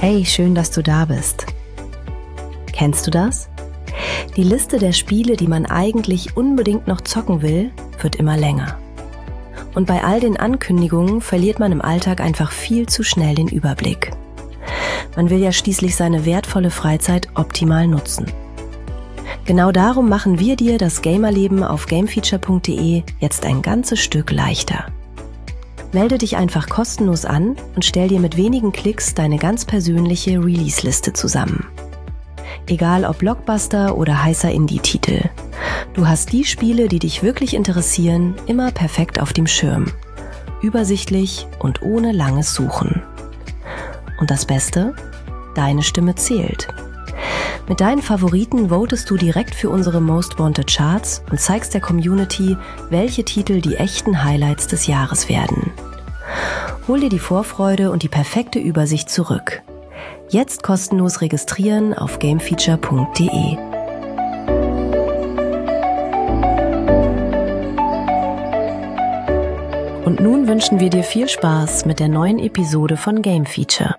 Hey, schön, dass du da bist. Kennst du das? Die Liste der Spiele, die man eigentlich unbedingt noch zocken will, wird immer länger. Und bei all den Ankündigungen verliert man im Alltag einfach viel zu schnell den Überblick. Man will ja schließlich seine wertvolle Freizeit optimal nutzen. Genau darum machen wir dir das Gamerleben auf gamefeature.de jetzt ein ganzes Stück leichter. Melde dich einfach kostenlos an und stell dir mit wenigen Klicks deine ganz persönliche Release-Liste zusammen. Egal ob Blockbuster oder heißer Indie-Titel. Du hast die Spiele, die dich wirklich interessieren, immer perfekt auf dem Schirm. Übersichtlich und ohne langes Suchen. Und das Beste? Deine Stimme zählt. Mit deinen Favoriten votest du direkt für unsere Most Wanted Charts und zeigst der Community, welche Titel die echten Highlights des Jahres werden. Hol dir die Vorfreude und die perfekte Übersicht zurück. Jetzt kostenlos registrieren auf gamefeature.de. Und nun wünschen wir dir viel Spaß mit der neuen Episode von Game Feature.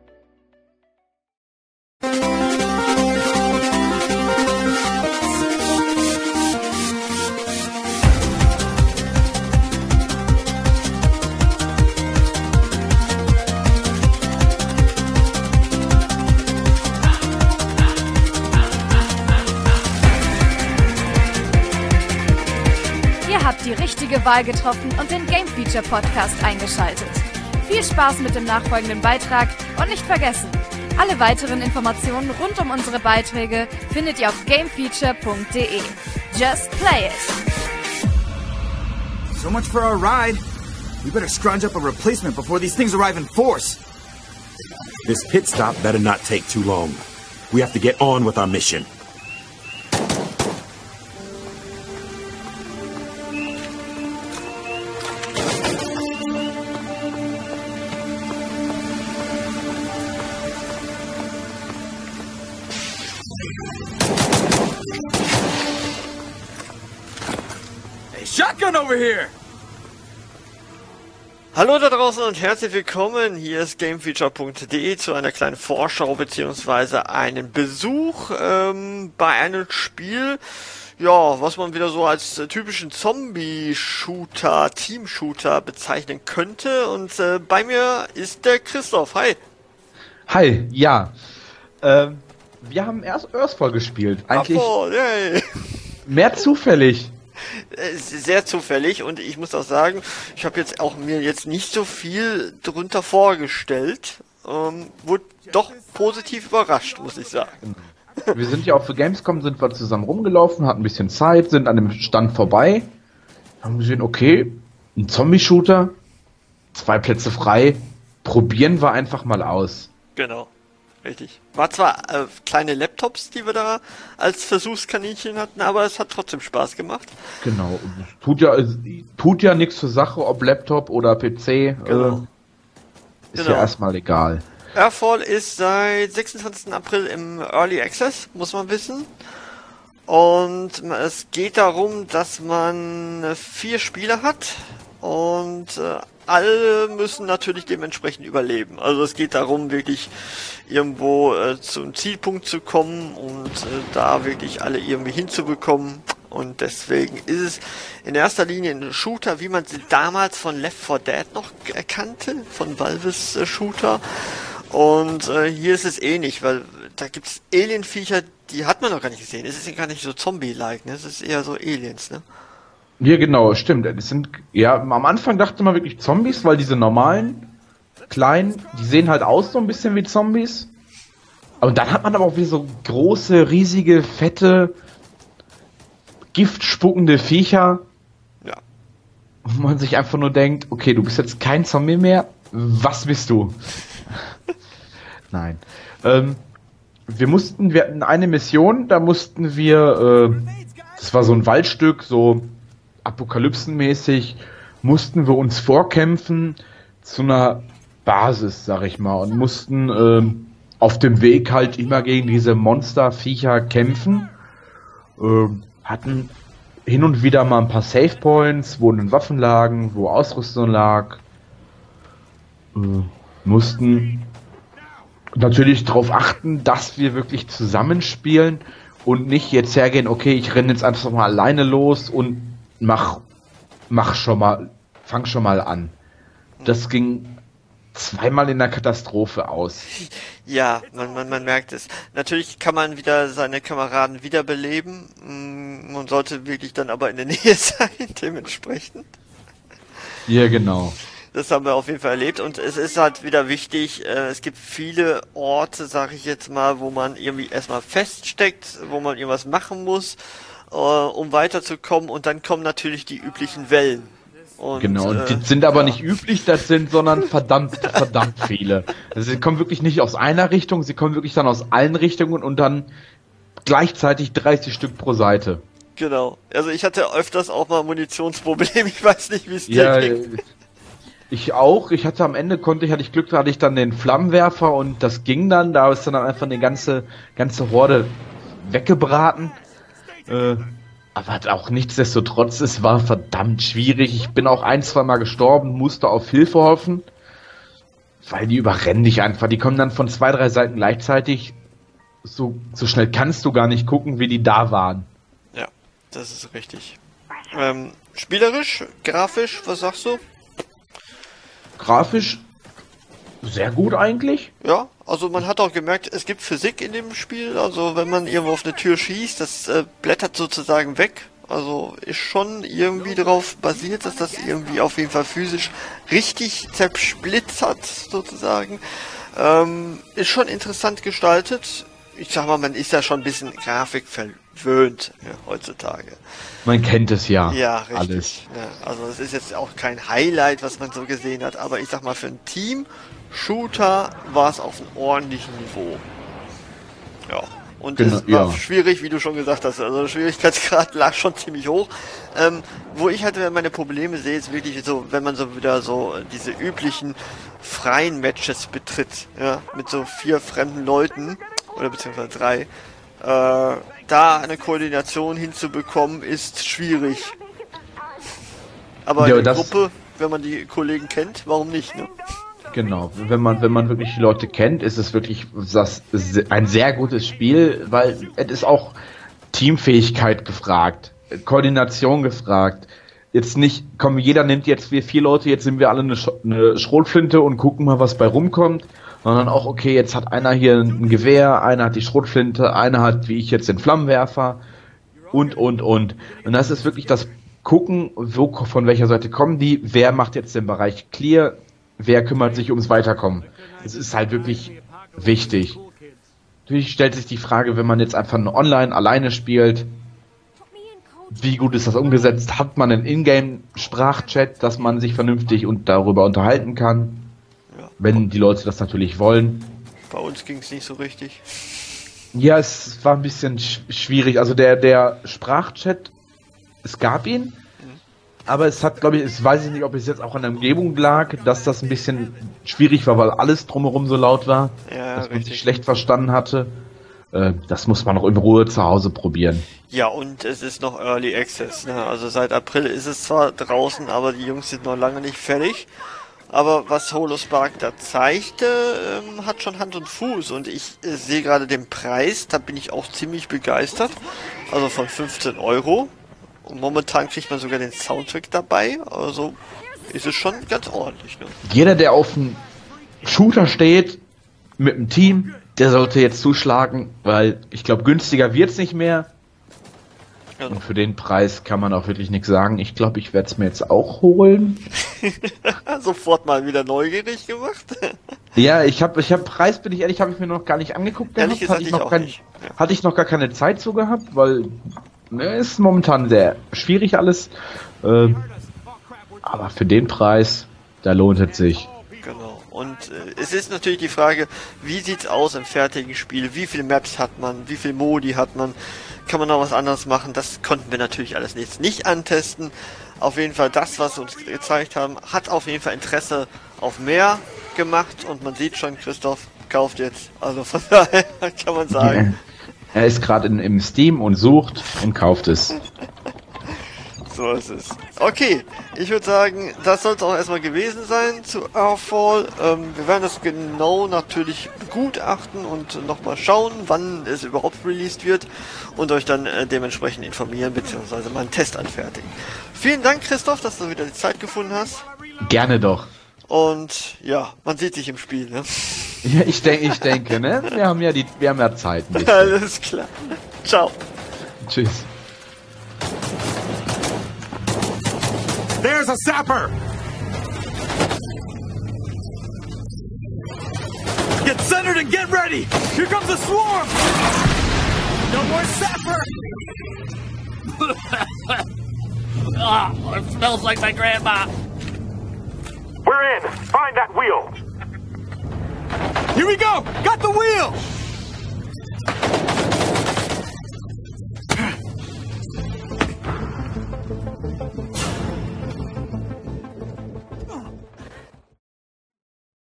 Die richtige Wahl getroffen und den Game Feature Podcast eingeschaltet. Viel Spaß mit dem nachfolgenden Beitrag und nicht vergessen, alle weiteren Informationen rund um unsere Beiträge findet ihr auf gamefeature.de. Just play it! So much for our ride. We better scrounge up a replacement before these things arrive in force. This pit stop better not take too long. We have to get on with our mission. Shotgun over here! Hallo da draußen und herzlich willkommen. Hier ist gamefeature.de zu einer kleinen Vorschau bzw. einen Besuch bei einem Spiel, ja, was man wieder so als typischen Zombie-Shooter, Team-Shooter bezeichnen könnte. Und bei mir ist der Christoph. Hi. Hi, ja. Wir haben erst Earthfall gespielt. Eigentlich yay. Mehr zufällig. Sehr zufällig, und ich muss auch sagen, ich habe jetzt auch mir jetzt nicht so viel drunter vorgestellt. Wurde doch positiv überrascht, muss ich sagen. Wir sind ja auch für Gamescom, sind wir zusammen rumgelaufen, hatten ein bisschen Zeit, sind an dem Stand vorbei, haben gesehen, okay, ein Zombie-Shooter, 2 Plätze frei, probieren wir einfach mal aus. Genau. Richtig. War zwar kleine Laptops, die wir da als Versuchskaninchen hatten, aber es hat trotzdem Spaß gemacht. Genau. Tut ja nichts zur Sache, ob Laptop oder PC. Genau. Ist ja erstmal egal. Earthfall ist seit 26. April im Early Access, muss man wissen. Und es geht darum, dass man 4 Spieler hat und alle müssen natürlich dementsprechend überleben. Also es geht darum, wirklich irgendwo zum Zielpunkt zu kommen und da wirklich alle irgendwie hinzubekommen. Und deswegen ist es in erster Linie ein Shooter, wie man sie damals von Left 4 Dead noch erkannte, von Valves Shooter. Und hier ist es ähnlich, weil da gibt es Alien-Viecher, die hat man noch gar nicht gesehen. Es ist ja gar nicht so Zombie-like, ne? Es ist eher so Aliens, ne? Ja, genau, stimmt. Das sind, ja, am Anfang dachte man wirklich Zombies, weil diese normalen, kleinen, die sehen halt aus so ein bisschen wie Zombies. Und dann hat man aber auch wieder so große, riesige, fette, giftspuckende Viecher. Ja. Wo man sich einfach nur denkt, okay, du bist jetzt kein Zombie mehr, was bist du? Nein. Wir hatten eine Mission, da mussten wir, das war so ein Waldstück, so apokalypsenmäßig, mussten wir uns vorkämpfen zu einer Basis, sag ich mal, und mussten auf dem Weg halt immer gegen diese Monsterviecher kämpfen. Hatten hin und wieder mal ein paar Save Points, wo dann Waffen lagen, wo Ausrüstung lag. Mussten natürlich darauf achten, dass wir wirklich zusammenspielen und nicht jetzt hergehen, okay, ich renne jetzt einfach mal alleine los und fang schon mal an. Das ging zweimal in der Katastrophe aus. Ja, man merkt es. Natürlich kann man wieder seine Kameraden wiederbeleben. Man sollte wirklich dann aber in der Nähe sein, dementsprechend. Ja, genau. Das haben wir auf jeden Fall erlebt und es ist halt wieder wichtig, es gibt viele Orte, sag ich jetzt mal, wo man irgendwie erstmal feststeckt, wo man irgendwas machen muss, um weiterzukommen und dann kommen natürlich die üblichen Wellen. Und, genau, und die sind aber nicht üblich, sondern verdammt viele. Also sie kommen wirklich nicht aus einer Richtung, sie kommen wirklich dann aus allen Richtungen und dann gleichzeitig 30 Stück pro Seite. Genau, also ich hatte öfters auch mal Munitionsprobleme, ich weiß nicht, wie es dir ging. Ich auch. Ich hatte am Ende hatte ich Glück, da hatte ich dann den Flammenwerfer und das ging dann. Da ist dann einfach eine ganze Horde weggebraten. Aber auch nichtsdestotrotz, es war verdammt schwierig. Ich bin auch 1-2 Mal gestorben, musste auf Hilfe hoffen, weil die überrennen dich einfach. Die kommen dann von 2-3 Seiten gleichzeitig. So schnell kannst du gar nicht gucken, wie die da waren. Ja, das ist richtig. Spielerisch, grafisch, was sagst du? Grafisch sehr gut eigentlich. Ja, also man hat auch gemerkt, es gibt Physik in dem Spiel. Also wenn man irgendwo auf eine Tür schießt, das blättert sozusagen weg. Also ist schon irgendwie darauf basiert, dass das irgendwie auf jeden Fall physisch richtig zersplittert sozusagen. Ist schon interessant gestaltet. Ich sag mal, man ist ja schon ein bisschen Grafik verwöhnt heutzutage. Man kennt es ja. Ja, richtig. Alles. Ja, also es ist jetzt auch kein Highlight, was man so gesehen hat, aber ich sag mal, für einen Team-Shooter war es auf einem ordentlichen Niveau. Ja. Und es war schwierig, wie du schon gesagt hast. Also der Schwierigkeitsgrad lag schon ziemlich hoch. Wo ich halt meine Probleme sehe, ist wirklich so, wenn man so wieder so diese üblichen freien Matches betritt, ja, mit so 4 fremden Leuten, oder beziehungsweise 3, da eine Koordination hinzubekommen, ist schwierig. Aber in der Gruppe, wenn man die Kollegen kennt, warum nicht, ne? Genau, wenn man wirklich die Leute kennt, ist es wirklich ein sehr gutes Spiel, weil es ist auch Teamfähigkeit gefragt, Koordination gefragt. Jetzt nicht, komm, jeder nimmt jetzt, wir 4 Leute, jetzt sind wir alle eine Schrotflinte und gucken mal, was bei rumkommt, sondern auch, okay, jetzt hat einer hier ein Gewehr, einer hat die Schrotflinte, einer hat, wie ich jetzt, den Flammenwerfer und. Und das ist wirklich das Gucken, von welcher Seite kommen die, wer macht jetzt den Bereich clear, wer kümmert sich ums Weiterkommen. Es ist halt wirklich wichtig. Natürlich stellt sich die Frage, wenn man jetzt einfach nur online alleine spielt, wie gut ist das umgesetzt? Hat man einen Ingame-Sprachchat, dass man sich vernünftig und darüber unterhalten kann? Ja. Wenn die Leute das natürlich wollen. Bei uns ging es nicht so richtig. Ja, es war ein bisschen schwierig. Also der Sprachchat, es gab ihn, aber es hat, glaube ich, weiß ich nicht, ob es jetzt auch an der Umgebung lag, dass das ein bisschen schwierig war, weil alles drumherum so laut war, dass man sich schlecht verstanden hatte. Das muss man noch in Ruhe zu Hause probieren. Ja, und es ist noch Early Access, ne? Also seit April ist es zwar draußen, aber die Jungs sind noch lange nicht fertig. Aber was Holospark da zeigte, hat schon Hand und Fuß. Und ich sehe gerade den Preis, da bin ich auch ziemlich begeistert. Also von 15 €. Und momentan kriegt man sogar den Soundtrack dabei. Also ist es schon ganz ordentlich, ne? Jeder, der auf einen Shooter steht, mit dem Team, der sollte jetzt zuschlagen, weil ich glaube, günstiger wird's nicht mehr. Also. Und für den Preis kann man auch wirklich nichts sagen. Ich glaube, ich werde es mir jetzt auch holen. Sofort mal wieder neugierig gemacht. Ja, ich habe Preis, bin ich ehrlich, habe ich mir noch gar nicht angeguckt. Ehrlich gesagt, hatte ich noch gar keine Zeit zu gehabt, weil ist momentan sehr schwierig alles. Aber für den Preis, da lohnt es sich. Genau. Und es ist natürlich die Frage, wie sieht's aus im fertigen Spiel? Wie viele Maps hat man? Wie viele Modi hat man? Kann man noch was anderes machen? Das konnten wir natürlich alles jetzt nicht antesten. Auf jeden Fall das, was sie uns gezeigt haben, hat auf jeden Fall Interesse auf mehr gemacht. Und man sieht schon, Christoph kauft jetzt. Also von daher kann man sagen. Er ist gerade im Steam und sucht und kauft es. So ist es. Okay, ich würde sagen, das soll es auch erstmal gewesen sein zu Earthfall. Wir werden das genau natürlich begutachten und nochmal schauen, wann es überhaupt released wird und euch dann dementsprechend informieren bzw. mal einen Test anfertigen. Vielen Dank, Christoph, dass du wieder die Zeit gefunden hast. Gerne doch. Und ja, man sieht sich im Spiel, ne? Ja, ich denke, ne? Wir haben ja Zeit. Alles klar. Ciao. Tschüss. There's a sapper! Get centered and get ready! Here comes a swarm! No more sapper! Oh, it smells like my grandma. We're in! Find that wheel! Here we go! Got the wheel!